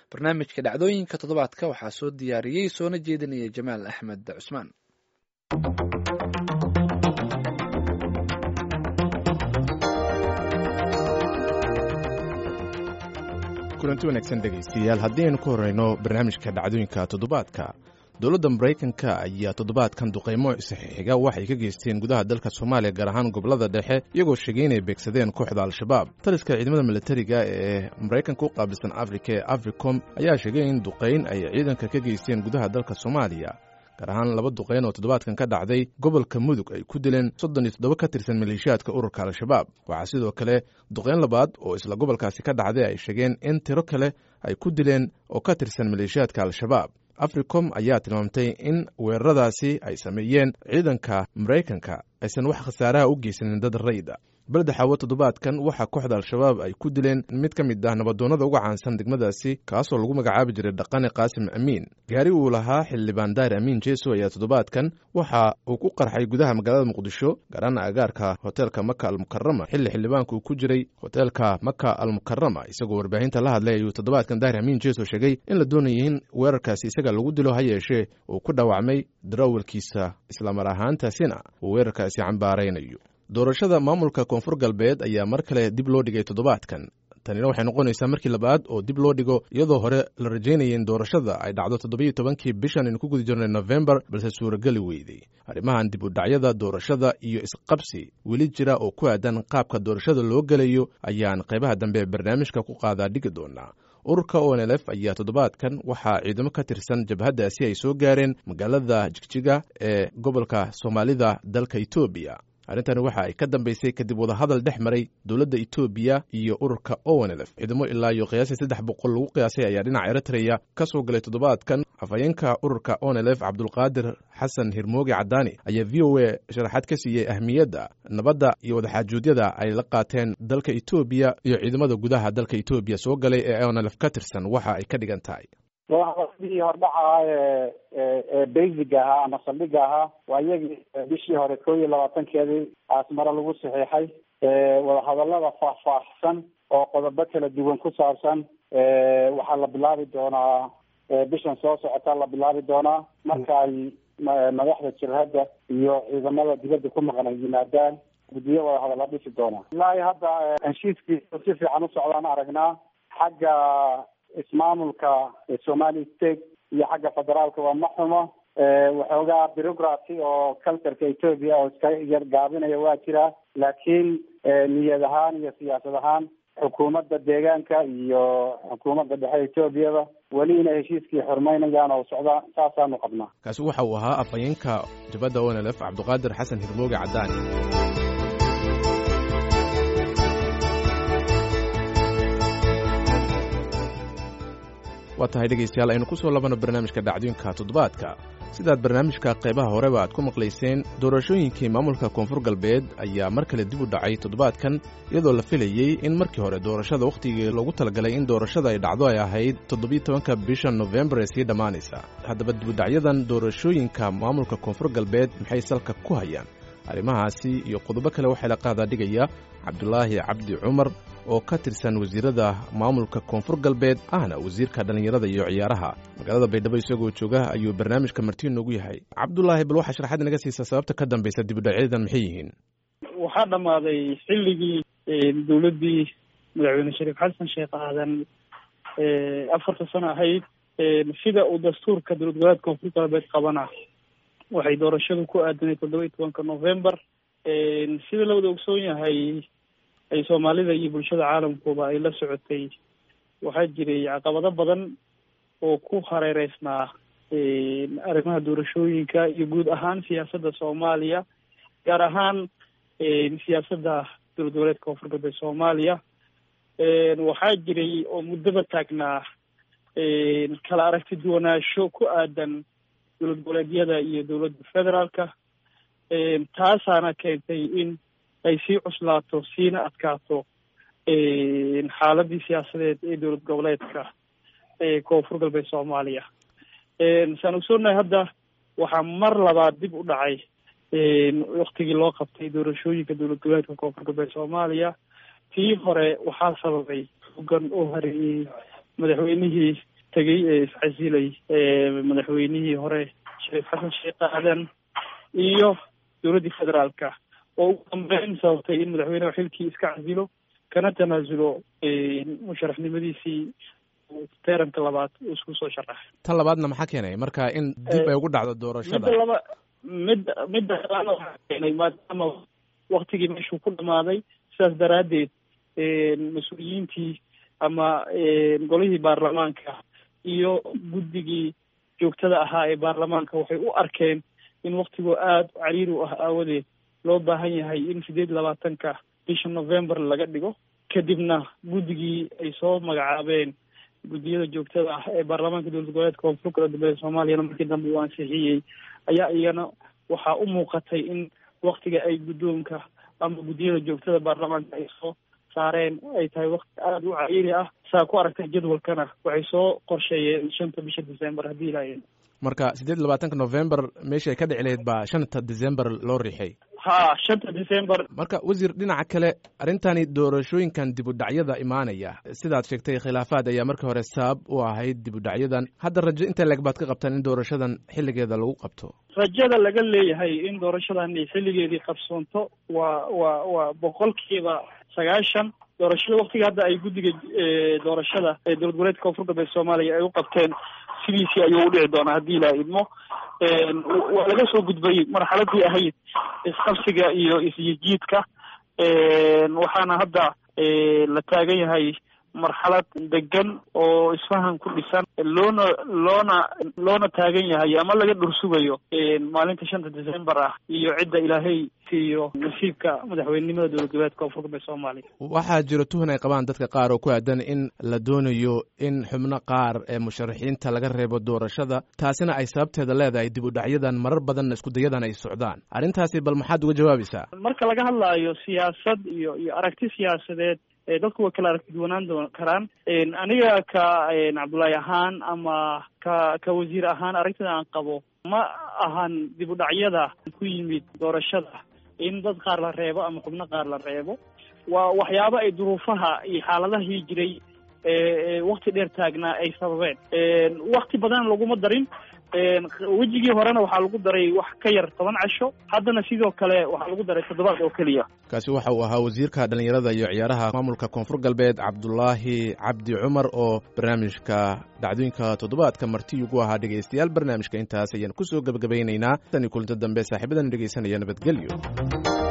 barnaamijka dhacdooyinka toddobaadka waxaa soo diyaariyey soona jeedinaya jamaal axmed cusmaan. kulanti wanaagsan dhegaystayaal, haddii aynu ku horeyno barnaamijka dhacdooyinka toddobaadka, dowladda maraykanka ayaa toddobaadkan duqaymo saxiixiga waxay ka geysteen gudaha dalka soomaaliya, gaar ahaan gobollada dhexe, iyagoo sheegay inay beegsadeen kooxda al-shabaab. taliska ciidamada militariga ee maraykanka u qaabilsan afrika ee africom ayaa sheegay in duqayn ay ciidanka ka geysteen gudaha dalka soomaaliya, gaar ahaan 2 duqayn oo toddobaadkan ka dhacday gobolka mudug ay ku dileen 37 ka tirsan maleeshiyaadka ururka al-shabaab. waxaa sidoo kale duqayn labaad oo isla gobolkaasi ka dhacday ay sheegeen in tiro kale ay ku dileen oo ka tirsan maleeshiyaadka al-shabaab. africom ayaa tilmaamtay in weeraradaasi ay sameeyeen ciidanka maraykanka aysan wax khasaaraha u geysanin dad rayda. balda xawo toddobaadkan waxaa kooxda al-shabaab ay ku dileen mid ka mid ah nabadoonnada uga caansan degmadaasi, kaasoo lagu magacaabi jiray dhaqane qaasim amiin. gaari uu lahaa xildhibaan daahir amiin jeeso ayaa toddobaadkan waxa uu ku qarxay gudaha magaalada muqdisho, gaaraan agaarka hoteelka maka almukarama. xilli xildhibaanku ku jiray hoteelka maka almukarama isagoo warbaahinta la hadlay ayuu toddobaadkan daahir amiin jeeso sheegay in la doonayay in weerarkaasi isaga lagu dilo, ha yeeshee uu ku dhaawacmay darawalkiisa, islamar ahaantaasina uu weerarkaasi cambaaraynayo. doorashada maamulka koonfur galbeed ayaa mar kale dib loo dhigay toddobaadkan. tanina waxay noqonaysaa markii labaad oo dib loo dhigo, iyadoo hore la rajaynayay in doorashada ay dhacdo 17 bishan aynu ku guda jirnay November, balse suurageli weyday. arrimahan dib u dhacyada doorashada iyo isqabsi weli jira oo ku aadan qaabka doorashada loo gelayo ayaan qaybaha dambe ee barnaamijka ku qaadaa dhigi doonaa. ururka ONLF ayaa toddobaadkan waxaa ciidamo ka tirsan jabhaddaasi ay soo gaareen magaalada Jigjiga ee gobolka Soomaalida dalka Itoobiya. arrintani waxa ay ka dambaysay kadib wadahadal dhex maray dowladda Itoobiya iyo ururka ONLF. ciidamo ilaa iyo qiyaasii 300 lagu qiyaasay ayaa dhinaca Eritrea ka soo galay toddobaadkan. afhayeenka ururka ONLF Cabdulqaadir Xasan Hirmooge Cadaani ayaa VOA sharaxaad ka siiyey ahmiyadda nabadda iyo wadaxaajuudyada ay la qaateen dalka Itoobiya iyo ciidamada gudaha dalka Itoobiya soo galay ee ONLF ka tirsan waxa ay ka dhigan tahay. wadii hordhaca ee basiga ahaa ama saldhiga ahaa waa iyagii bishii hore 22keedii aasmara lagu saxiixay. wadahadalada faahfaahsan oo qodobo kala duwan ku saabsan waxaa la bilaabi doonaa bishan soo socota la bilaabi doonaa marka ay madaxda jabhadda iyo ciidamada dibadda ku maqan ay yimaadaan. guddiyo wadahadal la dhisi doonaa. ilaa hadda heshiiskii si fiican u socdaan aragnaa. xagga ismaamulka Somali State iyo xagga federaalka waa ma xumo. waxoogaa bureaucracy oo cultureka Ethiopia oo iska yar gaabinaya waa jira, laakiin niyad ahaan iyo siyaasad ahaan xukuumadda deegaanka iyo xukuumadda dhexe Ethiopiyada weli inay heshiiskii xurmaynayaan oo socdaan, saasaanu qabnaa. kaasi waxa uu ahaa afhayeenka jabhadda ONLF Cabdulqaadir Xasan Hirmooge Cadaani. waa tahay dhegaystayaal, aynu ku soo labano barnaamijka dhacdooyinka toddobaadka. sidaad barnaamijka qaybaha horeba aad ku maqlayseen, doorashooyinkii maamulka koonfur galbeed ayaa mar kale dib u dhacay toddobaadkan, iyadoo la filayey in markii hore doorashada wakhtigii loogu talagalay in doorashada ay dhacdo ay ahayd 17 bisha November ee sii dhammaanaysa. haddaba dibudhacyadan doorashooyinka maamulka koonfur galbeed maxay salka ku hayaan? arrimahaasi iyo qodobo kale waxaa la qaadaa dhigaya Cabdulaahi Cabdi Cumar oo ka tirsan wasiirada maamulka koonfur galbeed ahna wasiirka dhalinyarada iyo ciyaaraha. magaalada Baydhabo isagoo jooga ayuu barnaamijka marti noogu yahay. Cabdulaahi, bal waxaa sharaxaad naga siisaa sababta ka dambaysa dibudhacyadan maxay yihiin? waxaa dhammaaday xilligii dowladdii madaxweyne Shariif Xasan Sheekh Aadan 4 sano ahayd. sida uu dastuurka dowlad goboleedka koonfur galbeed qabana waxay doorashadu ku aadanay 17 November. sida la wada ogsoon yahay ay Soomaalida iyo bulshada caalamkuba ay la socotay, waxaa jiray caqabado badan oo ku hareereysnaa arrimaha doorashooyinka iyo guud ahaan siyaasadda Soomaaliya, gaar ahaan siyaasadda dowlad goboleedka koonfur galbeed Soomaaliya. waxaa jiray oo muddaba taagnaa kala aragti duwanaansho ku aadan dowlad goboleedyada iyo dowladda federaalka. taasaana keentay in ay sii cuslaato siina adkaato xaaladii siyaasadeed ee dowlad goboleedka koonfur galbeed Soomaaliya. saan ogsoonahay hadda waxaa mar labaad dib u dhacay waktigii loo qabtay doorashooyinka dowlad goboleedka koonfur galbeed Soomaaliya. tii hore waxaa sababay hoggaan oo hareeyey madaxweynihii tegey ee iscasilay madaxweynihii hore shariif xasan sheekh aadan iyo dowladdii federaalka oo ugu dambeyn sababtay in madaxweyneha xilkii iska casilo kana tanaasulo musharaxnimadiisii teeranka labaad uu isku soo sharaxay. tan labaadna maxaa keenay marka in dib ay ugu dhacdo doorashada? midda labaadna waxaa keenay maadaama waktigii meeshuu ku dhamaaday, sidaas daraaddeed mas-uuliyiintii ama golihii baarlamaanka iyo guddigii joogtada ahaa ee baarlamaanka waxay u arkeen in waktigoo aada cariiri u ah aawadeed loo baahan yahay in 28 bisha November laga dhigo. kadibna guddigii ay soo magacaabeen guddiyada joogtada ah ee baarlamaanka dowlad goboleedka koonfur galbeed Soomaaliyana markii dambe uu ansixiyey ayaa iyana waxaa u muuqatay in waktiga ay guddoonka ama guddiyada joogtada baarlamaanka ay soo saareen ay tahay wakti aada u cariiri ah. saa ku aragtay jadwalkana waxay soo qorsheeyeen 5 bisha December haddii ilaahay. marka 28 November meesha ay ka dhici lahayd baa 5 December loo riixay. 5 December. marka wasiir, dhinaca kale arrintani doorashooyinkan dib u dhacyada imaanaya sidaad sheegtay khilaafaad ayaa markii hore sabab u ahayd dib u dhacyadan. hadda rajo inta leeg baad ka qabtaan in doorashadan xilligeeda lagu qabto? rajada laga leeyahay in doorashadan xilligeedii qabsoonto waa 90%. doorashada waktiga hadda ay guddiga doorashada ee dowlad goboleedka koonfur galbeed Soomaaliya ay u qabteen sidiisii ayuu u dhici doonaa haddii ilaa idmo. waa laga soo gudbay marxaladii ahayd isqabsiga iyo isjiidka, waxaana hadda la taagan yahay marxalad degan oo isfahan ku dhisan, loona taagan yahay ama laga dhursugayo maalinta 5 December ah iyo cidda ilaahay siiyo nasiibka madaxweynenimada dowlad goboleedka koonfur galbeed Soomaaliya. waxaa jira tuhun ay qabaan dadka qaar oo ku aadan in la doonayo in xubno qaar ee musharaxiinta laga reebo doorashada, taasina ay sababteeda leedahay dib u dhacyadan marar badan isku dayadan ay socdaan. arrintaasi bal maxaad uga jawaabaysaa? marka laga hadlaayo siyaasad iyo aragti siyaasadeed dadku way kala aragti duwanaan karaan. aniga ka Cabdullaahi ahaan ama ka wasiir ahaan aragtida aan qabo ma ahan dib u dhacyada ku yimid doorashada in dad qaar la reebo ama xubno qaar la reebo. waa waxyaabo ay duruufaha iyo xaaladahii jiray wakti dheer taagnaa ay sababeen. wakti badan laguma darin. wejigii horena waxaa lagu daray wax ka yar 10 casho, haddana sidoo kale waxaa lagu daray 7 oo keliya. kaasi waxa uu ahaa wasiirka dhalinyarada iyo ciyaaraha maamulka koonfur galbeed Cabdullaahi Cabdi Cumar oo barnaamijka dhacdooyinka toddobaadka marti ugu ahaa. dhegaystayaal, barnaamijka intaas ayaan kusoo gabagabaynaynaa. tan iyo kulanti dambe saaxiibadan dhegaysanaya, nabadgelyo.